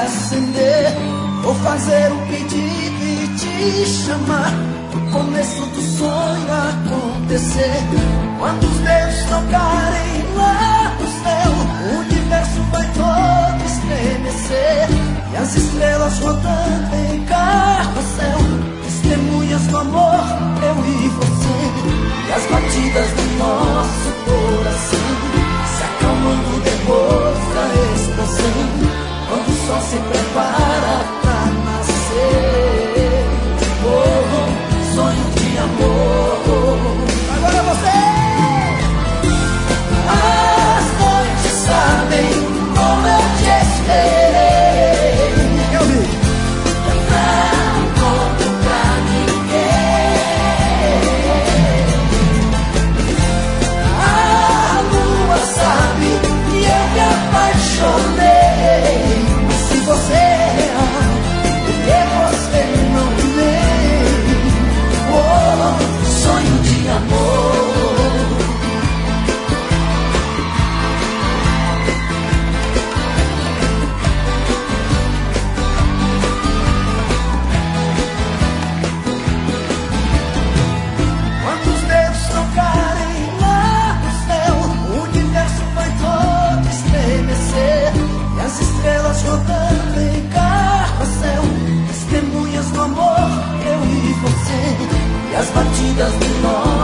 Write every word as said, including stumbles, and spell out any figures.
acender. Vou fazer um pedido e te chamar pro começo do sonho acontecer. Quando os dedos tocarem lá no céu, o universo vai todo estremecer. E as estrelas rodando em carrossel, testemunhas do amor, eu e você. E as batidas do nosso coração se acalmando depois da explosão, quando o sol se prepara pra nascer. Oh, sonho de amor. Agora você. As noites sabem como eu te esperei. Eu vi. Não conto pra ninguém. A lua sabe que eu me apaixonei. Mas se você é real, por que você não vem? Oh, sonho de amor. Quando os dedos tocarem lá no céu, o universo vai todo estremecer. E as estrelas rodando em carrossel, testemunhas do amor, eu e você. E as batidas do nosso